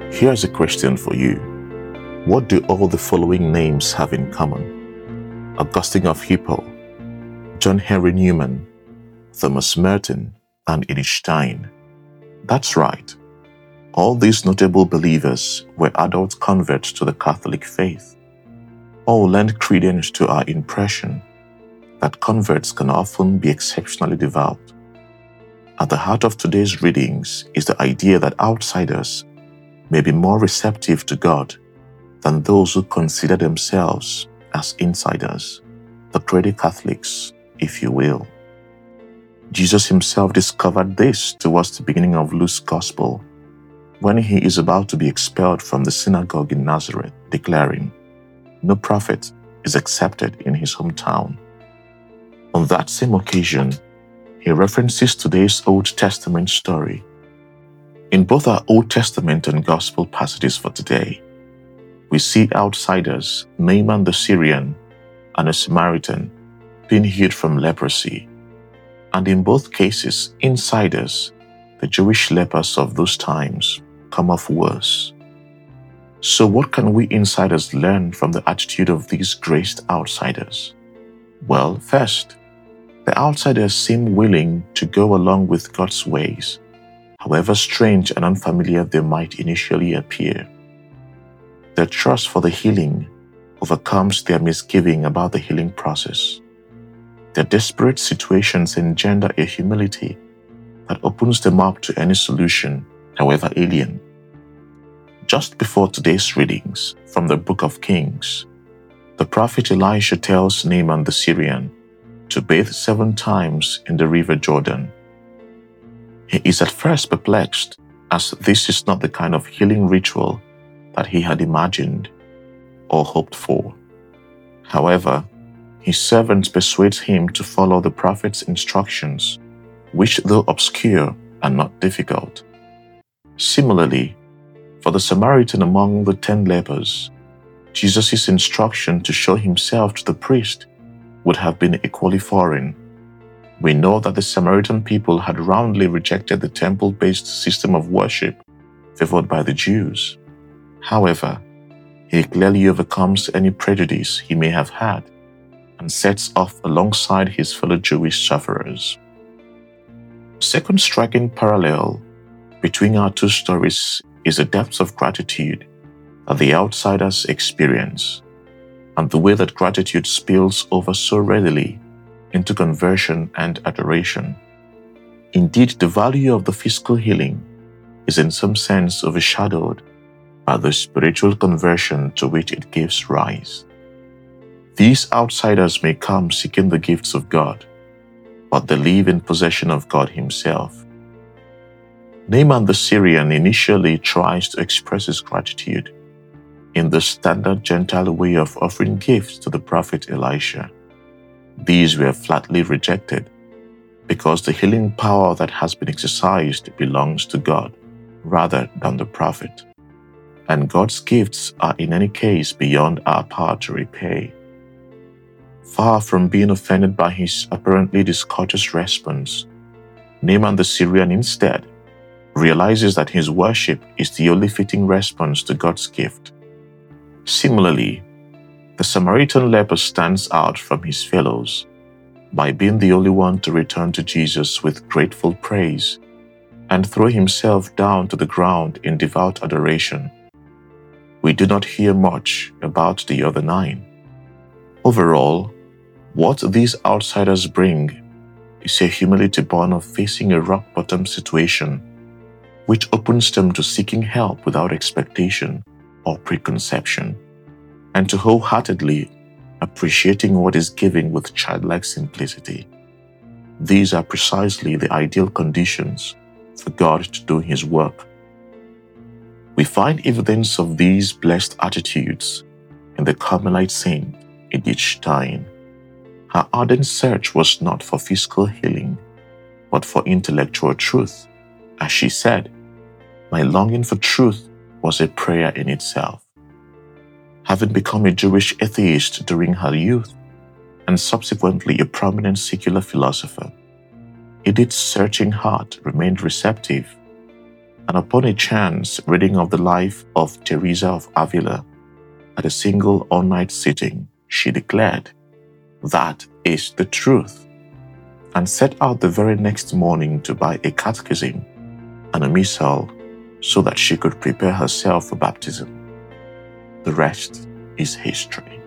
Here's a question for you. What do all the following names have in common? Augustine of Hippo, John Henry Newman, Thomas Merton, and Edith Stein. That's right. All these notable believers were adult converts to the Catholic faith. All lend credence to our impression that converts can often be exceptionally devout. At the heart of today's readings is the idea that outsiders may be more receptive to God than those who consider themselves as insiders, the credit Catholics, if you will. Jesus himself discovered this towards the beginning of Luke's Gospel, when he is about to be expelled from the synagogue in Nazareth, declaring, "No prophet is accepted in his hometown." On that same occasion, he references today's Old Testament story. In both our Old Testament and Gospel passages for today, we see outsiders, Naaman the Syrian and a Samaritan, being healed from leprosy, and in both cases, insiders, the Jewish lepers of those times, come off worse. So what can we insiders learn from the attitude of these graced outsiders? Well, first, the outsiders seem willing to go along with God's ways, however strange and unfamiliar they might initially appear. Their trust for the healing overcomes their misgiving about the healing process. Their desperate situations engender a humility that opens them up to any solution, however alien. Just before today's readings from the book of Kings, the prophet Elisha tells Naaman the Syrian to bathe 7 times in the river Jordan. He is at first perplexed, as this is not the kind of healing ritual that he had imagined or hoped for. However, his servant persuades him to follow the prophet's instructions, which, though obscure, are not difficult. Similarly, for the Samaritan among the 10 lepers, Jesus' instruction to show himself to the priest would have been equally foreign. We know that the Samaritan people had roundly rejected the temple-based system of worship favored by the Jews. However, he clearly overcomes any prejudice he may have had and sets off alongside his fellow Jewish sufferers. The second striking parallel between our two stories is the depth of gratitude that the outsiders experience, and the way that gratitude spills over so readily into conversion and adoration. Indeed, the value of the physical healing is in some sense overshadowed by the spiritual conversion to which it gives rise. These outsiders may come seeking the gifts of God, but they live in possession of God himself. Naaman the Syrian initially tries to express his gratitude in the standard Gentile way of offering gifts to the prophet Elisha. These were flatly rejected because the healing power that has been exercised belongs to God rather than the prophet. And God's gifts are in any case beyond our power to repay. Far from being offended by his apparently discourteous response, Naaman the Syrian instead realizes that his worship is the only fitting response to God's gift. Similarly, the Samaritan leper stands out from his fellows by being the only one to return to Jesus with grateful praise and throw himself down to the ground in devout adoration. We do not hear much about the other 9. Overall, what these outsiders bring is a humility born of facing a rock-bottom situation, which opens them to seeking help without expectation or preconception, and to wholeheartedly appreciating what is given with childlike simplicity. These are precisely the ideal conditions for God to do his work. We find evidence of these blessed attitudes in the Carmelite saint Edith Stein. Her ardent search was not for physical healing, but for intellectual truth. As she said, "My longing for truth was a prayer in itself." Having become a Jewish atheist during her youth, and subsequently a prominent secular philosopher, Edith's searching heart remained receptive and upon a chance reading of the life of Teresa of Avila at a single all-night sitting, she declared, "That is the truth," and set out the very next morning to buy a catechism and a missal so that she could prepare herself for baptism. The rest is history.